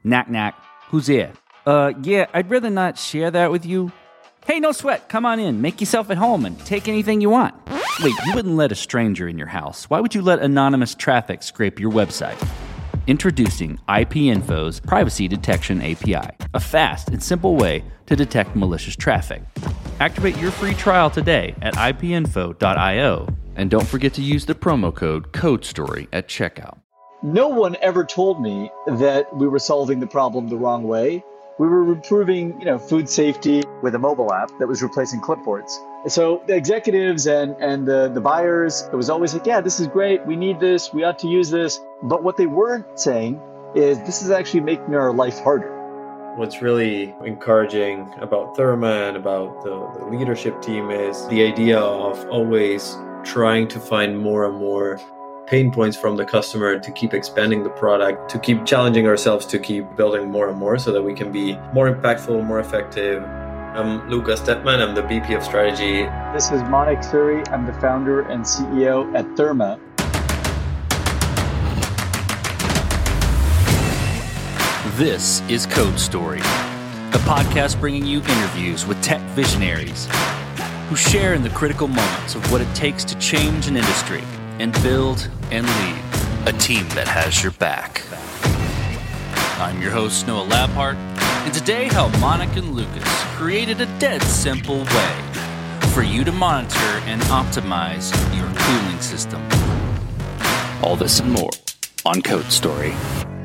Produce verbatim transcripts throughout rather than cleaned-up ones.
Knack, knack. Who's there? Uh, yeah, I'd rather not share that with you. Hey, no sweat. Come on in. Make yourself at home and take anything you want. Wait, you wouldn't let a stranger in your house. Why would you let anonymous traffic scrape your website? Introducing IPinfo's Privacy Detection A P I, a fast and simple way to detect malicious traffic. Activate your free trial today at I P info dot io, and don't forget to use the promo code CODESTORY at checkout. No one ever told me that we were solving the problem the wrong way. We were improving, you know, food safety with a mobile app that was replacing clipboards. So the executives and, and the, the buyers, it was always like, yeah, this is great. We need this. We ought to use this. But what they weren't saying is this is actually making our life harder. What's really encouraging about Therma and about the, the leadership team is the idea of always trying to find more and more pain points from the customer to keep expanding the product, to keep challenging ourselves to keep building more and more so that we can be more impactful, more effective. I'm Lukas Detman, I'm the V P of Strategy. This is Manik Suri, I'm the founder and C E O at Therma. This is Code Story, a podcast bringing you interviews with tech visionaries who share in the critical moments of what it takes to change an industry and build and lead a team that has your back. I'm your host, Noah Labhart, and today how Manik and Lukas created a dead simple way for you to monitor and optimize your cooling system. All this and more on Code Story.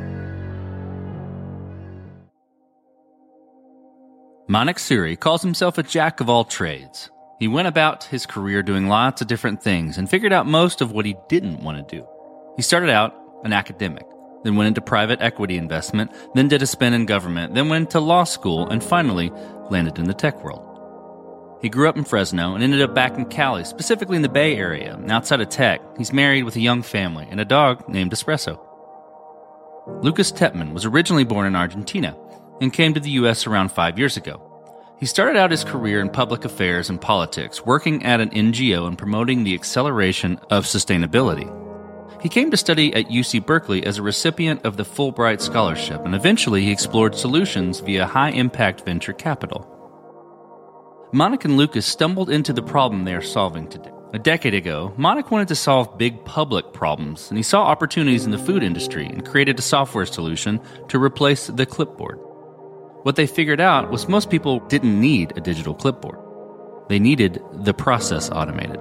Manik Suri calls himself a jack of all trades. He went about his career doing lots of different things and figured out most of what he didn't want to do. He started out an academic, then went into private equity investment, then did a spin in government, then went to law school, and finally landed in the tech world. He grew up in Fresno and ended up back in Cali, specifically in the Bay Area. And outside of tech, he's married with a young family and a dog named Espresso. Lukas Detman was originally born in Argentina and came to the U S around five years ago. He started out his career in public affairs and politics, working at an N G O and promoting the acceleration of sustainability. He came to study at U C Berkeley as a recipient of the Fulbright Scholarship, and eventually he explored solutions via high-impact venture capital. Manik and Lukas stumbled into the problem they are solving today. A decade ago, Manik wanted to solve big public problems, and he saw opportunities in the food industry and created a software solution to replace the clipboard. What they figured out was most people didn't need a digital clipboard. They needed the process automated.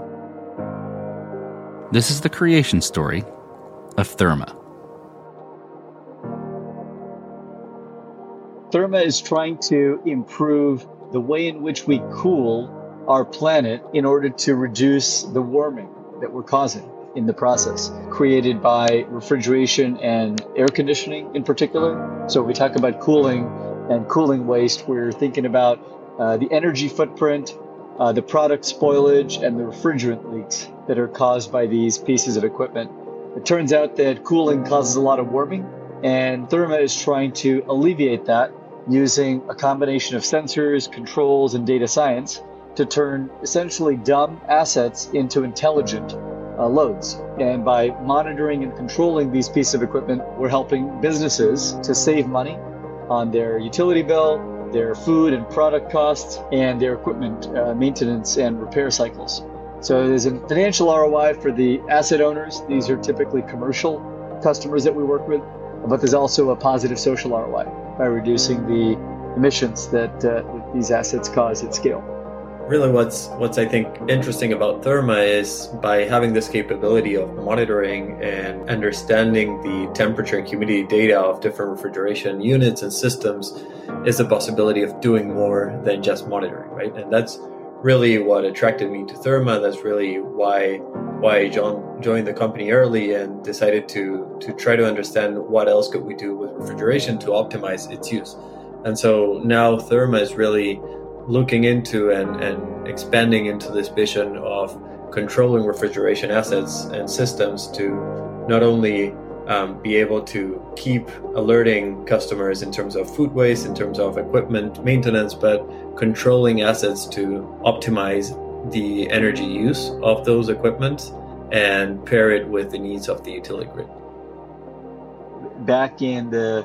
This is the creation story of Therma. Therma is trying to improve the way in which we cool our planet in order to reduce the warming that we're causing in the process, created by refrigeration and air conditioning in particular. So we talk about cooling and cooling waste, we're thinking about uh, the energy footprint, uh, the product spoilage, and the refrigerant leaks that are caused by these pieces of equipment. It turns out that cooling causes a lot of warming, and Therma is trying to alleviate that using a combination of sensors, controls, and data science to turn essentially dumb assets into intelligent uh, loads. And by monitoring and controlling these pieces of equipment, we're helping businesses to save money on their utility bill, their food and product costs, and their equipment uh, maintenance and repair cycles. So there's a financial R O I for the asset owners. These are typically commercial customers that we work with, but there's also a positive social R O I by reducing the emissions that uh, these assets cause at scale. Really what's what's I think interesting about Therma is by having this capability of monitoring and understanding the temperature and humidity data of different refrigeration units and systems is the possibility of doing more than just monitoring, right? And that's really what attracted me to Therma. That's really why why I joined, joined the company early and decided to to try to understand what else could we do with refrigeration to optimize its use. And so now Therma is really looking into and, and expanding into this vision of controlling refrigeration assets and systems to not only um, be able to keep alerting customers in terms of food waste, in terms of equipment maintenance, but controlling assets to optimize the energy use of those equipment and pair it with the needs of the utility grid. Back in the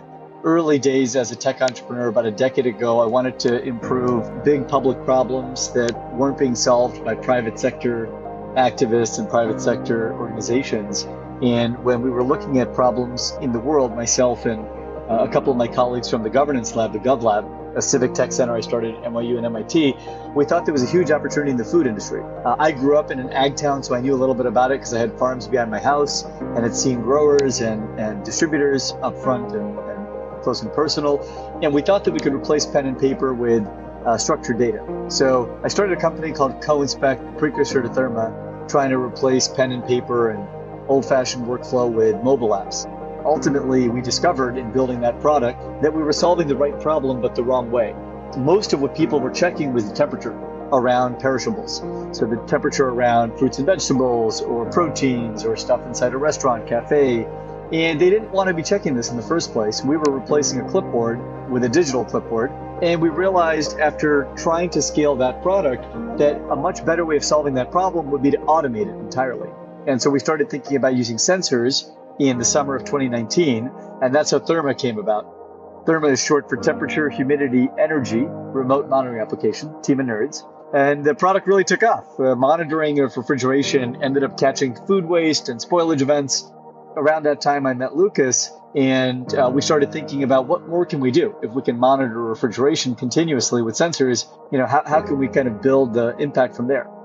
early days as a tech entrepreneur about a decade ago, I wanted to improve big public problems that weren't being solved by private sector activists and private sector organizations. And when we were looking at problems in the world, myself and uh, a couple of my colleagues from the Governance Lab, the GovLab, a civic tech center I started at N Y U and M I T, we thought there was a huge opportunity in the food industry. Uh, I grew up in an ag town, so I knew a little bit about it because I had farms behind my house and had seen growers and, and distributors up front and, and close and personal. And we thought that we could replace pen and paper with uh, structured data. So I started a company called CoInspect, precursor to Therma, trying to replace pen and paper and old-fashioned workflow with mobile apps. Ultimately, we discovered in building that product that we were solving the right problem, but the wrong way. Most of what people were checking was the temperature around perishables. So the temperature around fruits and vegetables or proteins or stuff inside a restaurant, cafe. And they didn't want to be checking this in the first place. We were replacing a clipboard with a digital clipboard. And we realized after trying to scale that product that a much better way of solving that problem would be to automate it entirely. And so we started thinking about using sensors in the summer of twenty nineteen, and that's how Therma came about. Therma is short for temperature, humidity, energy, remote monitoring application, team of nerds. And the product really took off. Uh, monitoring of refrigeration ended up catching food waste and spoilage events. Around that time, I met Lucas, and uh, we started thinking about what more can we do if we can monitor refrigeration continuously with sensors. You know, how, how can we kind of build the impact from there?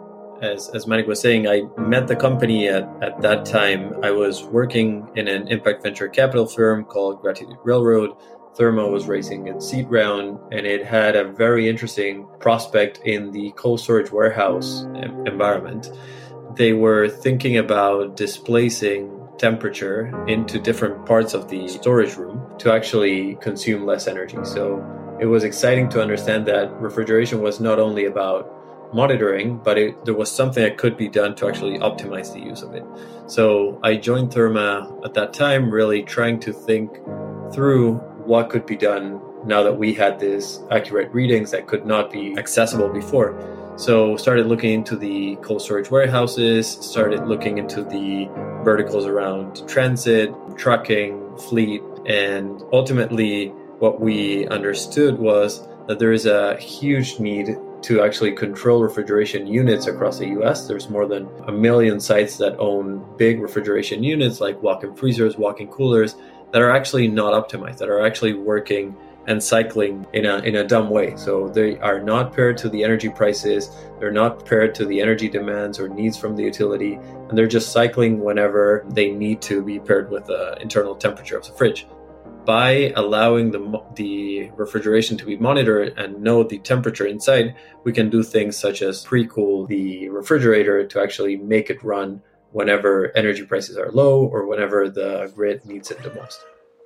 As, as Manik was saying, I met the company at, at that time. I was working in an impact venture capital firm called Gratitude Railroad. Therma was raising its seed round, and it had a very interesting prospect in the cold storage warehouse environment. They were thinking about displacing temperature into different parts of the storage room to actually consume less energy. So it was exciting to understand that refrigeration was not only about monitoring, but it, there was something that could be done to actually optimize the use of it. So I joined Therma at that time, really trying to think through what could be done now that we had these accurate readings that could not be accessible before. So started looking into the cold storage warehouses, started looking into the verticals around transit, trucking, fleet, and ultimately what we understood was that there is a huge need to actually control refrigeration units across the U S. There's more than a million sites that own big refrigeration units like walk-in freezers, walk-in coolers that are actually not optimized, that are actually working and cycling in a in a dumb way. So they are not paired to the energy prices, they're not paired to the energy demands or needs from the utility, and they're just cycling whenever they need to be paired with the internal temperature of the fridge. By allowing the, the refrigeration to be monitored and know the temperature inside, we can do things such as pre-cool the refrigerator to actually make it run whenever energy prices are low or whenever the grid needs it the most.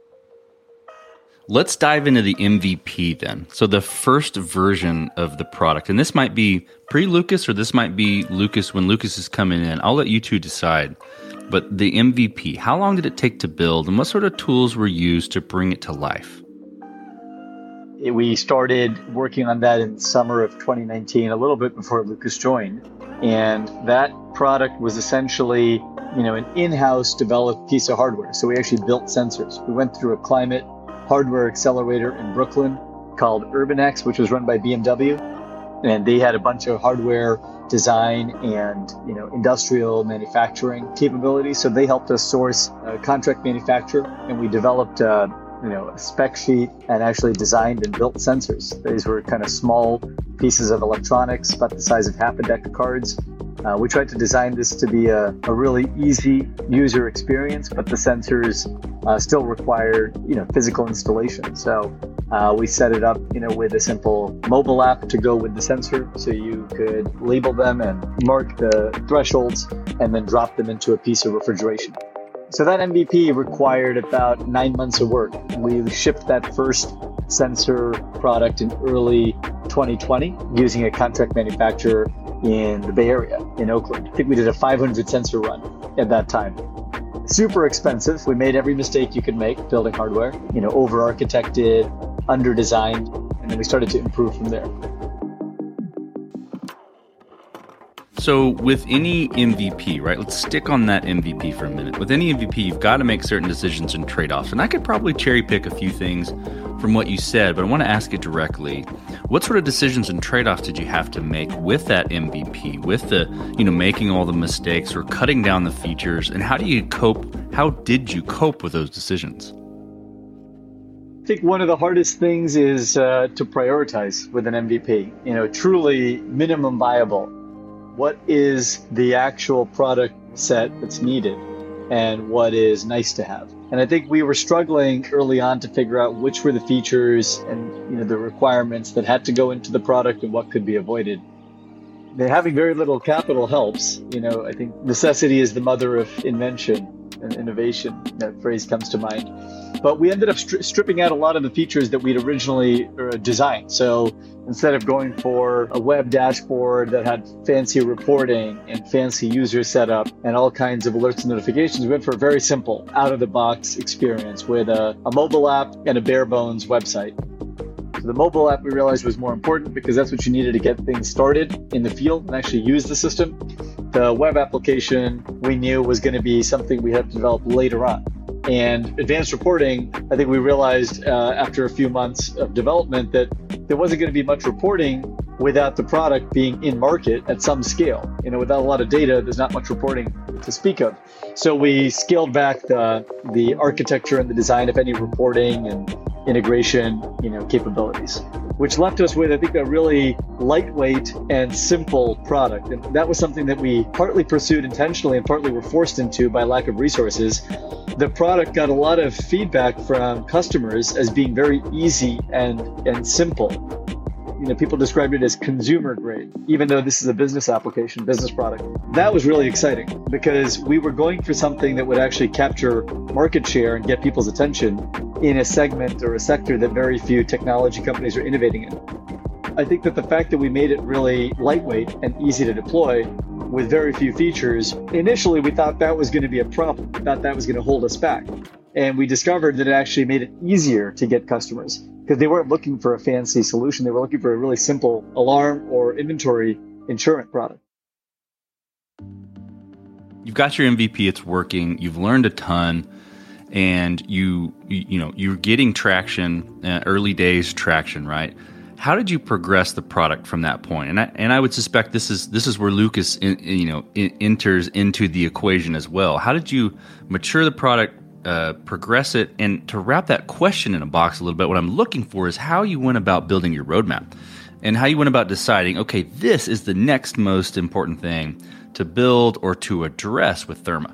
Let's dive into the M V P then. So the first version of the product, and this might be pre-Lucas or this might be Lucas when Lucas is coming in. I'll let you two decide. But the M V P, how long did it take to build and what sort of tools were used to bring it to life? We started working on that in summer of twenty nineteen, a little bit before Lucas joined. And that product was essentially, you know, an in-house developed piece of hardware. So we actually built sensors. We went through a climate hardware accelerator in Brooklyn called UrbanX, which was run by B M W. And they had a bunch of hardware design and, you know, industrial manufacturing capabilities. So they helped us source a contract manufacturer, and we developed uh, you know, a spec sheet and actually designed and built sensors. These were kind of small pieces of electronics, about the size of half a deck of cards. Uh, we tried to design this to be a, a really easy user experience, but the sensors uh, still require, you know, physical installation. So uh, we set it up, you know, with a simple mobile app to go with the sensor, so you could label them and mark the thresholds and then drop them into a piece of refrigeration. So that M V P required about nine months of work. We shipped that first sensor product in early twenty twenty using a contract manufacturer in the Bay Area, in Oakland. I think we did a five hundred sensor run at that time. Super expensive. We made every mistake you could make building hardware, you know, over-architected, under-designed, and then we started to improve from there. So with any M V P, right, let's stick on that M V P for a minute. With any M V P, you've got to make certain decisions and trade-offs. And I could probably cherry pick a few things from what you said, but I want to ask it directly. What sort of decisions and trade-offs did you have to make with that M V P, with the, you know, making all the mistakes or cutting down the features? And how do you cope? How did you cope with those decisions? I think one of the hardest things is uh, to prioritize with an M V P, you know, truly minimum viable. What is the actual product set that's needed and what is nice to have? And I think we were struggling early on to figure out which were the features and, you know, the requirements that had to go into the product and what could be avoided. And having very little capital helps. You know, I think necessity is the mother of invention and innovation. That phrase comes to mind. But we ended up stri- stripping out a lot of the features that we'd originally uh, designed. So instead of going for a web dashboard that had fancy reporting and fancy user setup and all kinds of alerts and notifications, we went for a very simple out-of-the-box experience with a, a mobile app and a bare-bones website. So the mobile app we realized was more important because that's what you needed to get things started in the field and actually use the system. The web application we knew was going to be something we had to develop later on. And advanced reporting, I think we realized uh, after a few months of development that there wasn't going to be much reporting without the product being in market at some scale. You know, without a lot of data, there's not much reporting to speak of. So we scaled back the the architecture and the design of any reporting and integration, you know, capabilities, which left us with, I think, a really lightweight and simple product. And that was something that we partly pursued intentionally and partly were forced into by lack of resources. The product got a lot of feedback from customers as being very easy and, and simple. You know, people described it as consumer grade, even though this is a business application, business product. That was really exciting because we were going for something that would actually capture market share and get people's attention in a segment or a sector that very few technology companies are innovating in. I think that the fact that we made it really lightweight and easy to deploy with very few features, initially we thought that was going to be a problem. We thought that was going to hold us back. And we discovered that it actually made it easier to get customers because they weren't looking for a fancy solution. They were looking for a really simple alarm or inventory insurance product. You've got your M V P, it's working, you've learned a ton, and you, you, you know, you're getting traction, uh, early days traction, right? How did you progress the product from that point? And I, and I would suspect this is this is where Lucas, in, you know, in, enters into the equation as well. How did you mature the product, uh, progress it, and to wrap that question in a box a little bit? What I'm looking for is how you went about building your roadmap, and how you went about deciding, okay, this is the next most important thing to build or to address with Therma.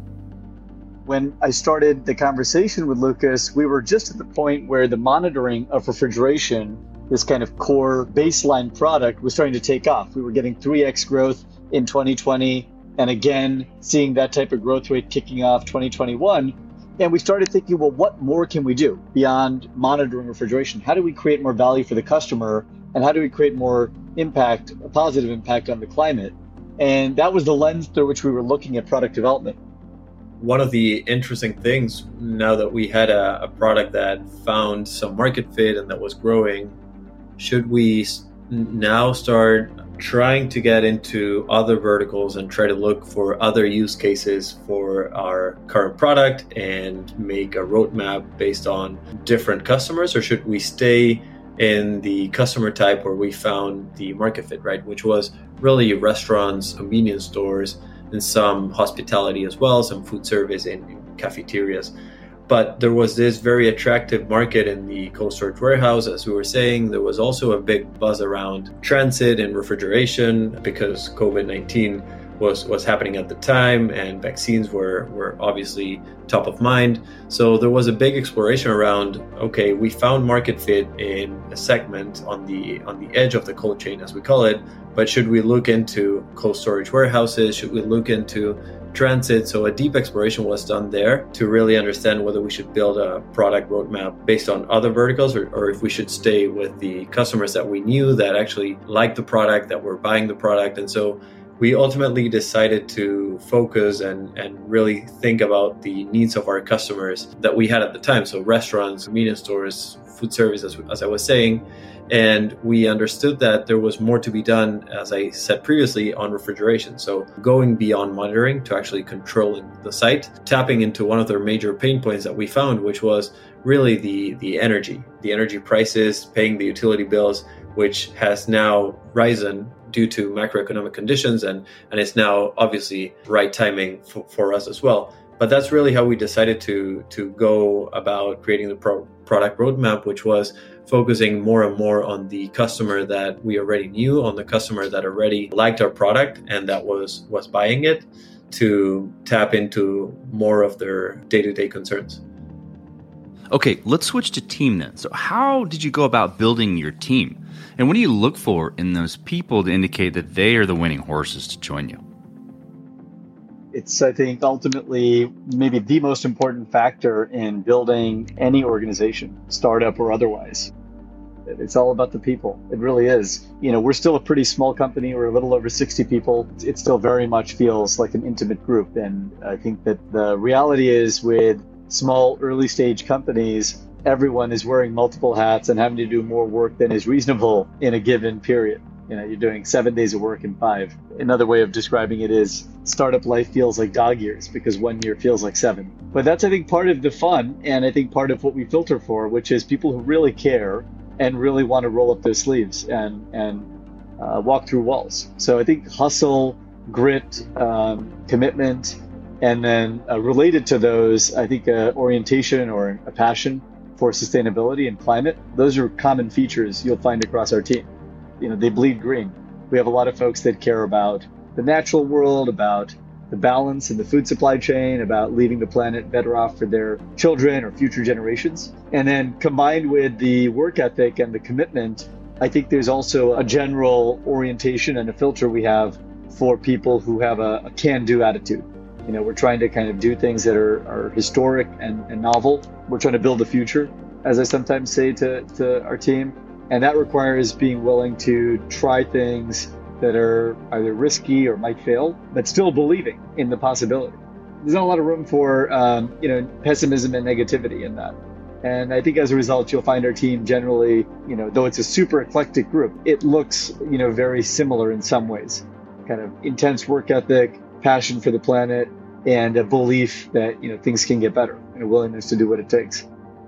When I started the conversation with Lucas, we were just at the point where the monitoring of refrigeration, this kind of core baseline product, was starting to take off. We were getting three x growth in twenty twenty, and again, seeing that type of growth rate kicking off twenty twenty-one. And we started thinking, well, what more can we do beyond monitoring refrigeration? How do we create more value for the customer? And how do we create more impact, a positive impact on the climate? And that was the lens through which we were looking at product development. One of the interesting things, now that we had a, a product that found some market fit and that was growing, should we now start trying to get into other verticals and try to look for other use cases for our current product and make a roadmap based on different customers? Or should we stay in the customer type where we found the market fit, right? Which was really restaurants, convenience stores, and some hospitality as well, some food service and cafeterias. But there was this very attractive market in the cold storage warehouse, as we were saying. There was also a big buzz around transit and refrigeration because COVID nineteen was, was happening at the time and vaccines were, were obviously top of mind. So there was a big exploration around, okay, we found market fit in a segment on the on the edge of the cold chain, as we call it, but should we look into cold storage warehouses? Should we look into transit? So a deep exploration was done there to really understand whether we should build a product roadmap based on other verticals or, or if we should stay with the customers that we knew that actually liked the product, that were buying the product. And so we ultimately decided to focus and, and really think about the needs of our customers that we had at the time. So restaurants, convenience stores, food service, as, as I was saying. And we understood that there was more to be done, as I said previously, on refrigeration. So going beyond monitoring to actually controlling the site, tapping into one of their major pain points that we found, which was really the, the energy, the energy prices, paying the utility bills, which has now risen due to macroeconomic conditions. And, and it's now obviously right timing for, for us as well. But that's really how we decided to, to go about creating the pro- product roadmap, which was focusing more and more on the customer that we already knew, on the customer that already liked our product and that was, was buying it, to tap into more of their day-to-day concerns. Okay, let's switch to team then. So how did you go about building your team? And what do you look for in those people to indicate that they are the winning horses to join you? It's, I think, ultimately maybe the most important factor in building any organization, startup or otherwise. It's all about the people. It really is. You know, we're still a pretty small company. We're a little over sixty people. It still very much feels like an intimate group. And I think that the reality is with small early stage companies, everyone is wearing multiple hats and having to do more work than is reasonable in a given period. You know, you're doing seven days of work in five. Another way of describing it is startup life feels like dog years because one year feels like seven. But that's, I think, part of the fun. And I think part of what we filter for, which is people who really care and really want to roll up their sleeves and, and uh, walk through walls. So I think hustle, grit, um, commitment, and then uh, related to those, I think uh, orientation or a passion for sustainability and climate. Those are common features you'll find across our team. You know, they bleed green. We have a lot of folks that care about the natural world, about the balance in the food supply chain, about leaving the planet better off for their children or future generations. And then combined with the work ethic and the commitment, I think there's also a general orientation and a filter we have for people who have a, a can-do attitude. You know, we're trying to kind of do things that are, are historic and, and novel. We're trying to build the future, as I sometimes say to, to our team. And that requires being willing to try things that are either risky or might fail, but still believing in the possibility. There's not a lot of room for, um, you know, pessimism and negativity in that. And I think as a result, you'll find our team generally, you know, though it's a super eclectic group, it looks, you know, very similar in some ways. Kind of intense work ethic, passion for the planet, and a belief that, you know, things can get better and a willingness to do what it takes.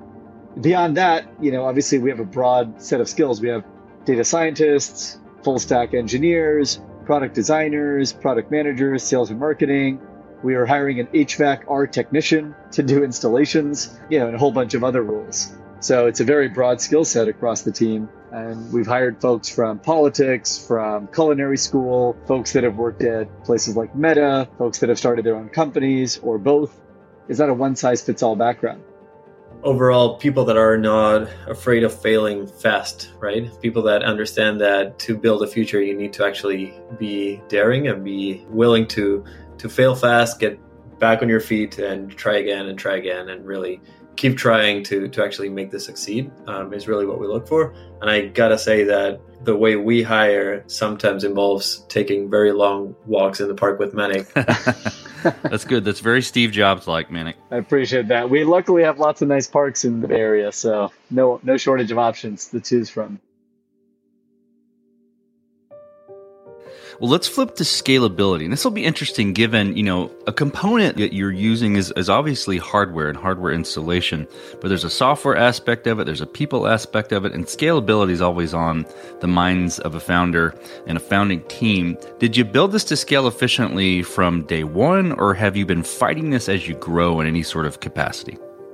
Beyond that, you know, obviously we have a broad set of skills. We have data scientists, full stack engineers, product designers, product managers, sales and marketing. We are hiring an H V A C R technician to do installations, you know, and a whole bunch of other roles. So it's a very broad skill set across the team. And we've hired folks from politics, from culinary school, folks that have worked at places like Meta, folks that have started their own companies, or both. It's not a one-size-fits-all background. Overall, people that are not afraid of failing fast, right? People that understand that to build a future, you need to actually be daring and be willing to to fail fast, get back on your feet and try again and try again and really keep trying to to actually make this succeed um, is really what we look for. And I gotta say that the way we hire sometimes involves taking very long walks in the park with Manik. That's good. That's very Steve Jobs-like, Manik. I appreciate that. We luckily have lots of nice parks in the area, so no no shortage of options to choose from. Well, let's flip to scalability. And this will be interesting given, you know, a component that you're using is, is obviously hardware and hardware installation, but there's a software aspect of it, there's a people aspect of it, and scalability is always on the minds of a founder and a founding team. Did you build this to scale efficiently from day one, or have you been fighting this as you grow in any sort of capacity?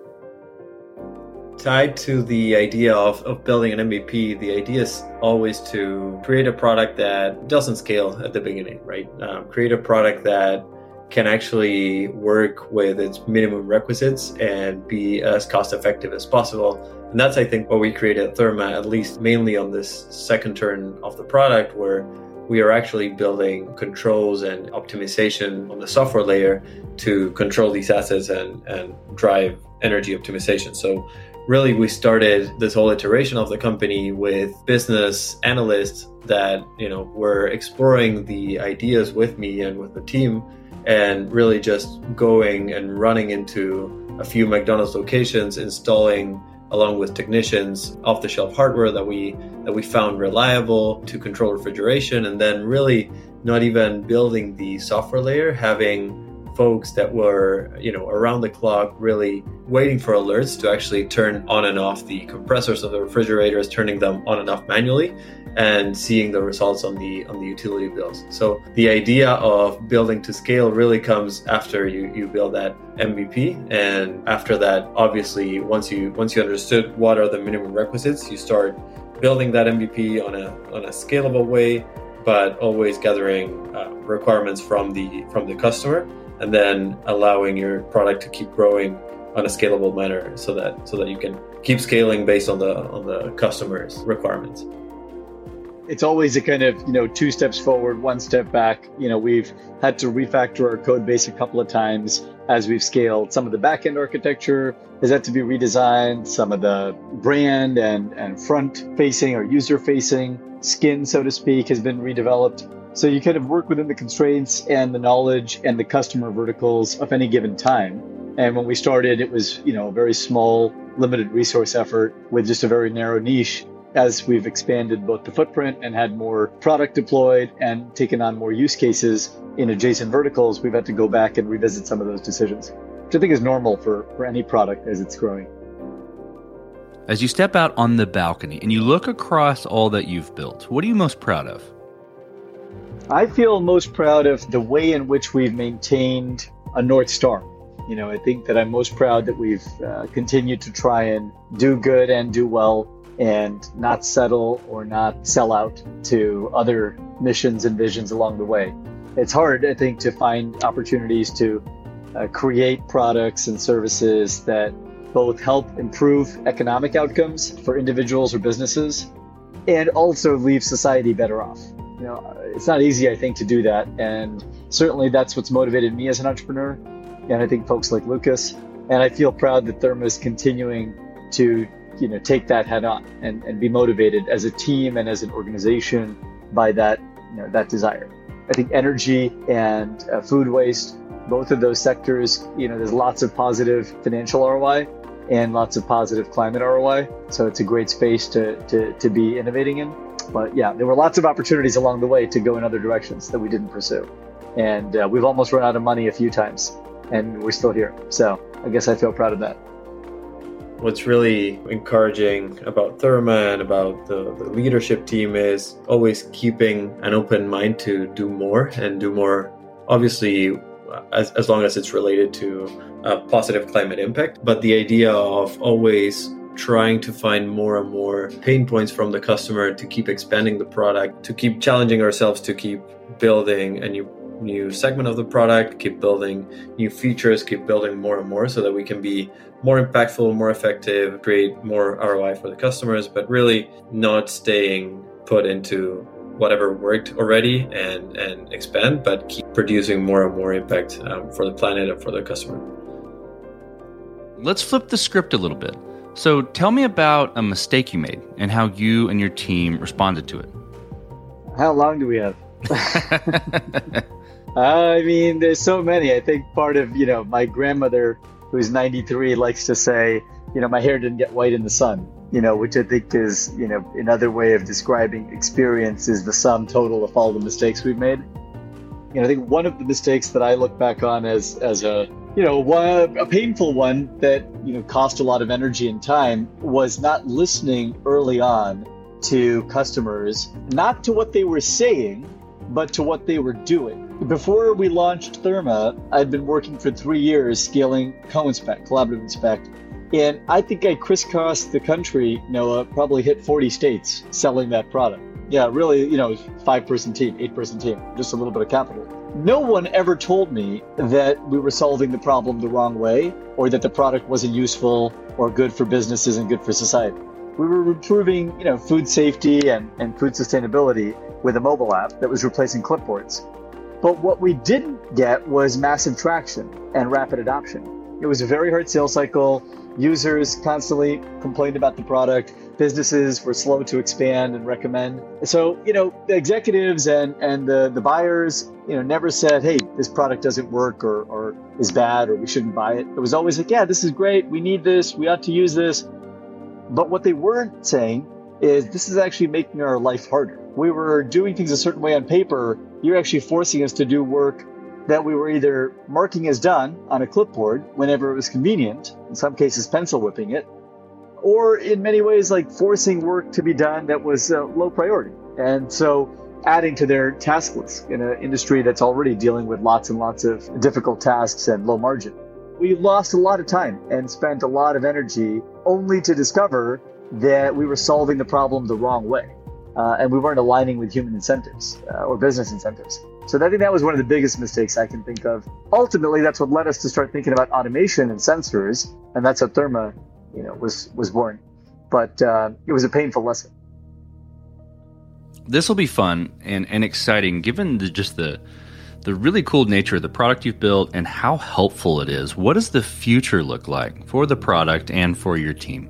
Tied to the idea of, of building an M V P, the idea is always to create a product that doesn't scale at the beginning, right? Um, create a product that can actually work with its minimum requisites and be as cost effective as possible. And that's, I think, what we created at Therma, at least mainly on this second turn of the product, where we are actually building controls and optimization on the software layer to control these assets and, and drive energy optimization. So really we started this whole iteration of the company with business analysts that, you know, were exploring the ideas with me and with the team, and really just going and running into a few McDonald's locations, installing along with technicians off-the-shelf hardware that we that we found reliable to control refrigeration, and then really not even building the software layer, having folks that were, you know, around the clock really waiting for alerts to actually turn on and off the compressors of the refrigerators, turning them on and off manually, and seeing the results on the on the utility bills. So the idea of building to scale really comes after you you build that M V P, and after that, obviously, once you once you understood what are the minimum requisites, you start building that M V P on a on a scalable way, but always gathering uh, requirements from the from the customer, and then allowing your product to keep growing on a scalable manner, so that so that you can keep scaling based on the on the customer's requirements. It's always a kind of, you know, two steps forward, one step back. You know, we've had to refactor our code base a couple of times as we've scaled. Some of the back-end architecture has had to be redesigned. Some of the brand and, and front-facing or user-facing skin, so to speak, has been redeveloped. So you kind of work within the constraints and the knowledge and the customer verticals of any given time. And when we started, it was, you know, a very small, limited resource effort with just a very narrow niche. As we've expanded both the footprint and had more product deployed and taken on more use cases in adjacent verticals, we've had to go back and revisit some of those decisions, which I think is normal for, for any product as it's growing. As you step out on the balcony and you look across all that you've built, what are you most proud of? I feel most proud of the way in which we've maintained a North Star. You know, I think that I'm most proud that we've uh, continued to try and do good and do well, and not settle or not sell out to other missions and visions along the way. It's hard, I think, to find opportunities to uh, create products and services that both help improve economic outcomes for individuals or businesses and also leave society better off. You know, it's not easy, I think, to do that. And certainly that's what's motivated me as an entrepreneur. And I think folks like Lucas. And I feel proud that Therma is continuing to you know, take that head on and, and be motivated as a team and as an organization by that, you know, that desire. I think energy and uh, food waste, both of those sectors, you know, there's lots of positive financial R O I and lots of positive climate R O I. So it's a great space to, to, to be innovating in. But yeah, there were lots of opportunities along the way to go in other directions that we didn't pursue. And uh, we've almost run out of money a few times and we're still here. So I guess I feel proud of that. What's really encouraging about Therma and about the, the leadership team is always keeping an open mind to do more and do more, obviously, as, as long as it's related to a positive climate impact. But the idea of always trying to find more and more pain points from the customer to keep expanding the product, to keep challenging ourselves, to keep building a new new segment of the product, keep building new features, keep building more and more so that we can be more impactful, more effective, create more R O I for the customers, but really not staying put into whatever worked already and, and expand, but keep producing more and more impact um, for the planet and for the customer. Let's flip the script a little bit. So tell me about a mistake you made and how you and your team responded to it. How long do we have? I mean, there's so many. I think part of, you know, my grandmother, who's ninety-three, likes to say, you know, my hair didn't get white in the sun, you know, which I think is, you know, another way of describing experience is the sum total of all the mistakes we've made. You know, I think one of the mistakes that I look back on as, as a, you know, one, a painful one that, you know, cost a lot of energy and time was not listening early on to customers, not to what they were saying, but to what they were doing. Before we launched Therma, I'd been working for three years scaling Co-Inspect, Collaborative Inspect. And I think I crisscrossed the country, Noah, probably hit forty states selling that product. Yeah, really, you know, five-person team, eight-person team, just a little bit of capital. No one ever told me that we were solving the problem the wrong way or that the product wasn't useful or good for businesses and good for society. We were improving, you know, food safety and, and food sustainability with a mobile app that was replacing clipboards. But what we didn't get was massive traction and rapid adoption. It was a very hard sales cycle. Users constantly complained about the product. Businesses were slow to expand and recommend. So, you know, the executives and, and the, the buyers, you know, never said, hey, this product doesn't work or, or is bad or we shouldn't buy it. It was always like, yeah, this is great. We need this. We ought to use this. But what they weren't saying is this is actually making our life harder. We were doing things a certain way on paper. You're actually forcing us to do work that we were either marking as done on a clipboard whenever it was convenient, in some cases pencil whipping it, or in many ways like forcing work to be done that was uh, low priority. And so adding to their task list in an industry that's already dealing with lots and lots of difficult tasks and low margin. We lost a lot of time and spent a lot of energy only to discover that we were solving the problem the wrong way. Uh, and we weren't aligning with human incentives uh, or business incentives. So I think that was one of the biggest mistakes I can think of. Ultimately, that's what led us to start thinking about automation and sensors, and that's how Therma, you know, was was born. But uh, it was a painful lesson. This will be fun and, and exciting, given the, just the the really cool nature of the product you've built and how helpful it is. What does the future look like for the product and for your team?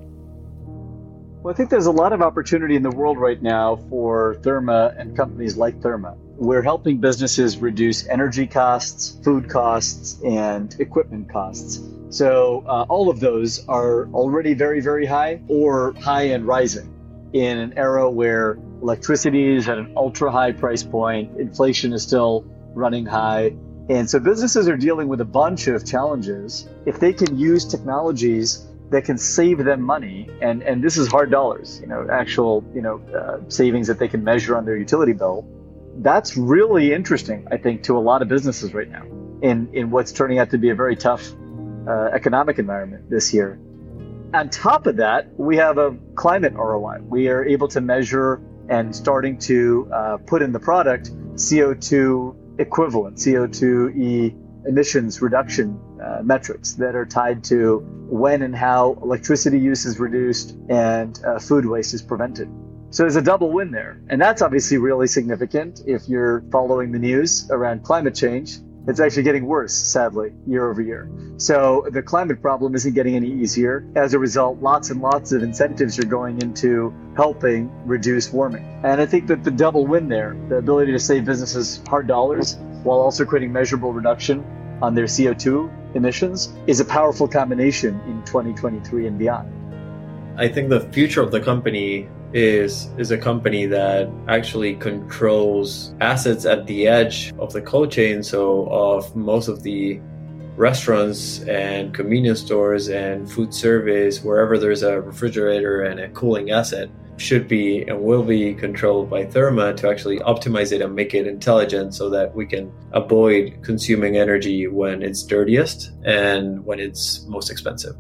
Well, I think there's a lot of opportunity in the world right now for Therma and companies like Therma. We're helping businesses reduce energy costs, food costs, and equipment costs. So uh, all of those are already very, very high or high and rising in an era where electricity is at an ultra high price point, inflation is still running high. And so businesses are dealing with a bunch of challenges. If they can use technologies that can save them money, and, and this is hard dollars, you know, actual, you know, uh, savings that they can measure on their utility bill. That's really interesting, I think, to a lot of businesses right now in, in what's turning out to be a very tough uh, economic environment this year. On top of that, we have a climate R O I. We are able to measure and starting to uh, put in the product C O two equivalent, C O two e emissions reduction uh, metrics that are tied to when and how electricity use is reduced and uh, food waste is prevented. So there's a double win there. And that's obviously really significant if you're following the news around climate change. It's actually getting worse, sadly, year over year. So the climate problem isn't getting any easier. As a result, lots and lots of incentives are going into helping reduce warming. And I think that the double win there, the ability to save businesses hard dollars while also creating measurable reduction on their C O two emissions, is a powerful combination in twenty twenty-three and beyond. I think the future of the company is is a company that actually controls assets at the edge of the cold chain. So of most of the restaurants and convenience stores and food service, wherever there's a refrigerator and a cooling asset, should be and will be controlled by Therma to actually optimize it and make it intelligent so that we can avoid consuming energy when it's dirtiest and when it's most expensive.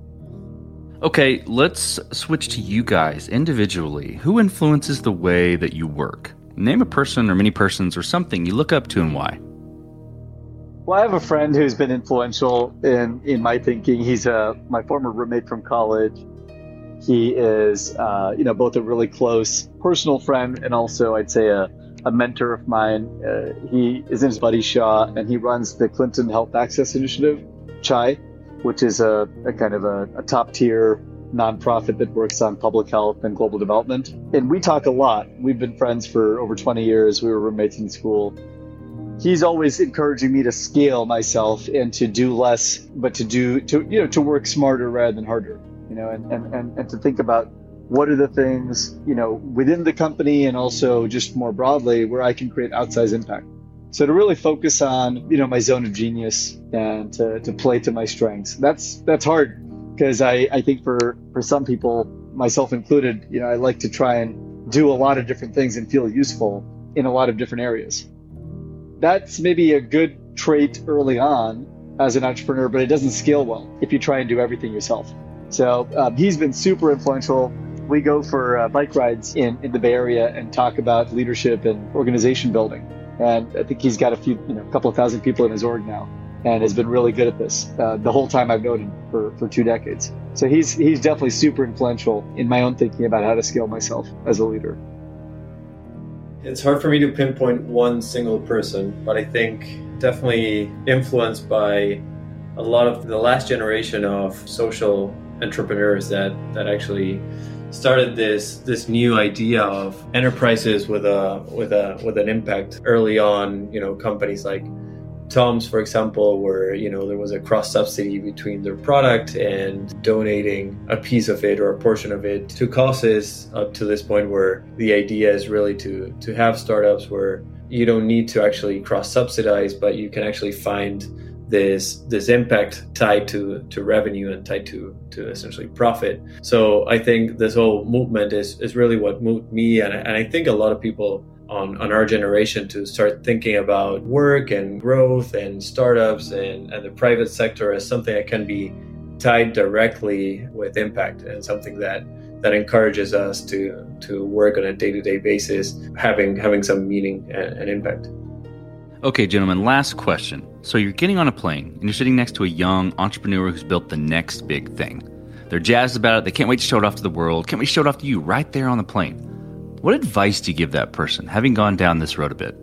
Okay, let's switch to you guys individually. Who influences the way that you work? Name a person or many persons or something you look up to and why. Well, I have a friend who's been influential in, in my thinking. He's a, my former roommate from college. He is, uh, you know, both a really close personal friend and also, I'd say, a, a mentor of mine. Uh, he is in his buddy Shaw, and he runs the Clinton Health Access Initiative, C H I, which is a, a kind of a, a top-tier nonprofit that works on public health and global development. And we talk a lot. We've been friends for over twenty years. We were roommates in school. He's always encouraging me to scale myself and to do less, but to do, to, you know, to work smarter rather than harder, you know, and, and, and, and to think about what are the things, you know, within the company and also just more broadly where I can create outsized impact. So to really focus on, you know, my zone of genius and to, to play to my strengths. That's that's hard because I, I think for, for some people, myself included, you know, I like to try and do a lot of different things and feel useful in a lot of different areas. That's maybe a good trait early on as an entrepreneur, but it doesn't scale well if you try and do everything yourself. So um, he's been super influential. We go for uh, bike rides in, in the Bay Area and talk about leadership and organization building. And I think he's got a few, you know, a couple of thousand people in his org now and has been really good at this uh, the whole time I've known him for, for two decades. So he's he's definitely super influential in my own thinking about how to scale myself as a leader. It's hard for me to pinpoint one single person, but I think definitely influenced by a lot of the last generation of social entrepreneurs that that actually started this this new idea of enterprises with a with a with an impact early on. You know, companies like Tom's, for example, where, you know, there was a cross subsidy between their product and donating a piece of it or a portion of it to causes up to this point where the idea is really to to have startups where you don't need to actually cross subsidize, but you can actually find this this impact tied to to revenue and tied to to essentially profit. So I think this whole movement is is really what moved me, and I, and I think a lot of people on, on our generation to start thinking about work and growth and startups and, and the private sector as something that can be tied directly with impact and something that that encourages us to to work on a day-to-day basis, having having some meaning and, and impact. Okay, gentlemen, last question. So you're getting on a plane and you're sitting next to a young entrepreneur who's built the next big thing. They're jazzed about it. They can't wait to show it off to the world. Can't wait to show it off to you right there on the plane. What advice do you give that person, having gone down this road a bit?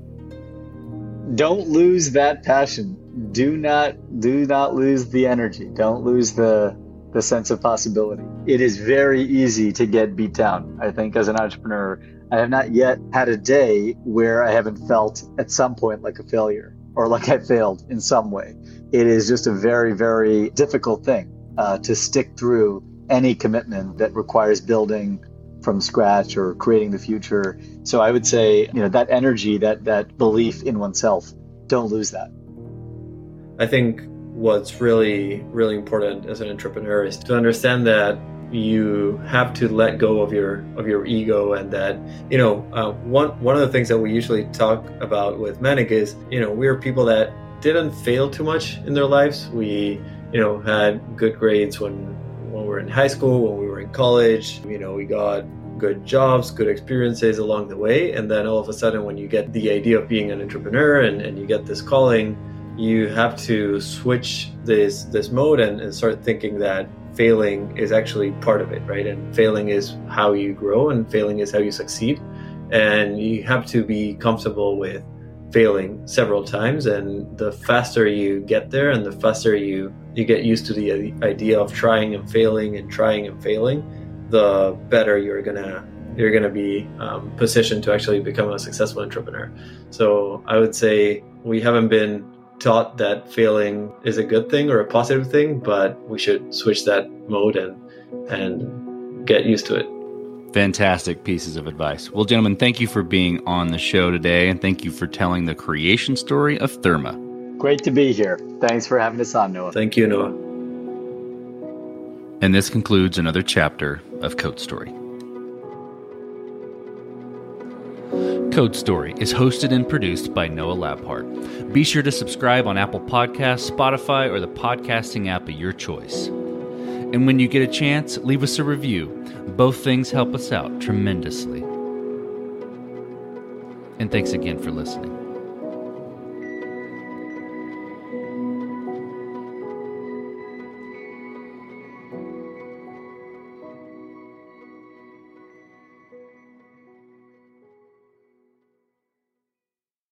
Don't lose that passion. Do not, do not lose the energy. Don't lose the, the sense of possibility. It is very easy to get beat down. I think as an entrepreneur, I have not yet had a day where I haven't felt at some point like a failure or like I failed in some way. It is just a very, very difficult thing uh, to stick through any commitment that requires building from scratch or creating the future. So I would say, you know, that energy, that that belief in oneself, don't lose that. I think what's really, really important as an entrepreneur is to understand that you have to let go of your of your ego, and that, you know, uh, one one of the things that we usually talk about with Manic is, you know, we're people that didn't fail too much in their lives. We, you know, had good grades when when we were in high school, when we were in college. You know, we got good jobs, good experiences along the way, and then all of a sudden, when you get the idea of being an entrepreneur and, and you get this calling, you have to switch this this mode and, and start thinking that failing is actually part of it, right? And failing is how you grow, and failing is how you succeed. And you have to be comfortable with failing several times. And the faster you get there, and the faster you, you get used to the idea of trying and failing and trying and failing, the better you're gonna you're gonna be um, positioned to actually become a successful entrepreneur. So I would say we haven't been taught that failing is a good thing or a positive thing, but we should switch that mode and and get used to it. Fantastic pieces of advice. Well, gentlemen, thank you for being on the show today, and thank you for telling the creation story of Therma. Great to be here. Thanks for having us on, Noah. Thank you, Noah. And this concludes another chapter of Code Story. Code Story is hosted and produced by Noah Labhart. Be sure to subscribe on Apple Podcasts, Spotify, or the podcasting app of your choice. And when you get a chance, leave us a review. Both things help us out tremendously. And thanks again for listening.